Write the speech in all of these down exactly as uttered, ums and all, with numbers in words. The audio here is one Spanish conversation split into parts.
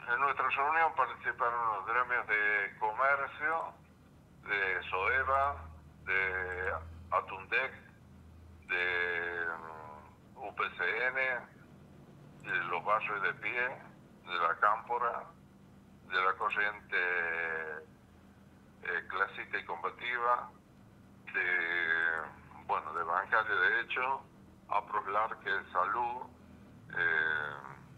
en nuestra reunión participaron los gremios de comercio, de SOEVA, de ATUNDEC, de U P C N, de los barrios de pie, de la Cámpora, de la corriente eh, clásica y combativa, de, bueno, de bancaria de hecho, APROLAR, que es salud, eh,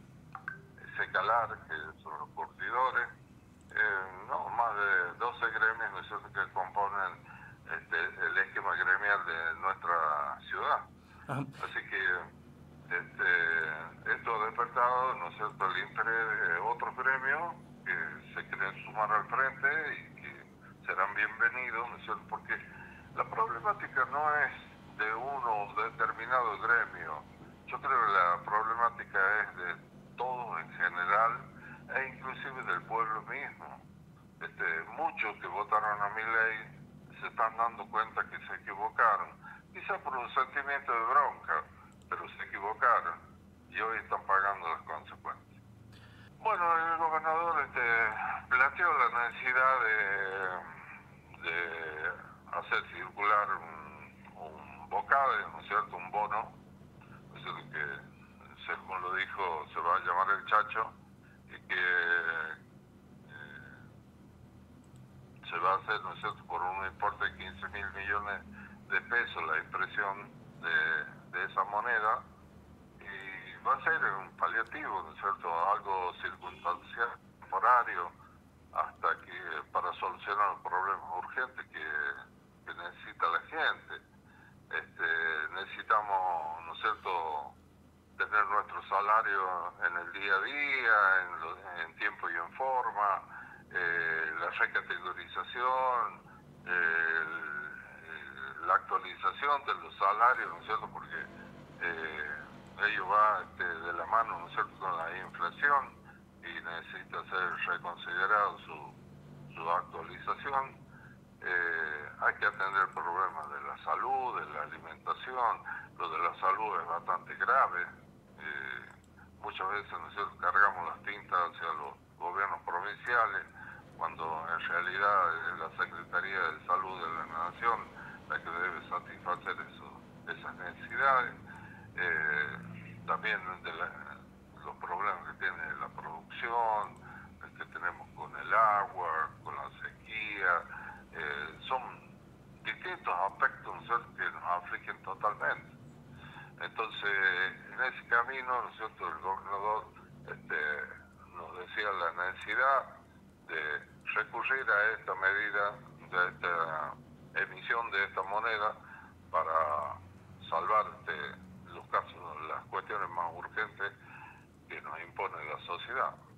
SECALAR, que son los curtidores, eh, no, más de doce gremios, ¿no es cierto?, que componen este, el esquema gremial de nuestra ciudad. Ajá. Así que este, esto ha despertado, ¿no es cierto?, el interés de otros gremios que se quieren sumar al frente y que serán bienvenidos, ¿no es cierto?, porque la problemática no es de uno determinado gremio. Yo creo que la problemática es de todos en general e inclusive del pueblo mismo. Este, muchos que votaron a mi ley se están dando cuenta que se equivocaron, quizás por un sentimiento de bronca, pero se equivocaron y hoy están pagando las consecuencias. Bueno, el gobernador este, planteó la necesidad de, de hacer circular un, un bocade, ¿no es cierto?, un bono, ¿no es cierto?, que según lo dijo se va a llamar el Chacho y que eh, se va a hacer, ¿no es cierto?, por un importe de quince mil millones de pesos la impresión de, de esa moneda, y va a ser un paliativo, ¿no es cierto?, algo circunstancial, temporario, hasta que para solucionar los problemas urgentes que, que necesita la gente. Este, necesitamos, ¿no es cierto?, tener nuestro salario en el día a día, en, lo, en tiempo y en forma, eh, la recategorización, eh, el, la actualización de los salarios, ¿no es cierto?, porque eh, ello va este, de la mano, ¿no es cierto?, con la inflación y necesita ser reconsiderado su, su actualización. Eh, hay que atender el problema de la salud, de la alimentación. Lo de la salud es bastante grave. Eh, muchas veces nosotros cargamos las tintas hacia los gobiernos provinciales, cuando en realidad es la Secretaría de Salud de la Nación la que debe satisfacer eso, esas necesidades. Eh, también de la, los problemas que tiene la producción, que tenemos con el agua, con la sequía, eh, son distintos aspectos, ¿no es cierto?, que nos afligen totalmente. Entonces, en ese camino, ¿no es cierto?, el gobernador este, nos decía la necesidad de recurrir a esta medida, de esta emisión de esta moneda para salvar este, los casos, las cuestiones más urgentes que nos impone la sociedad.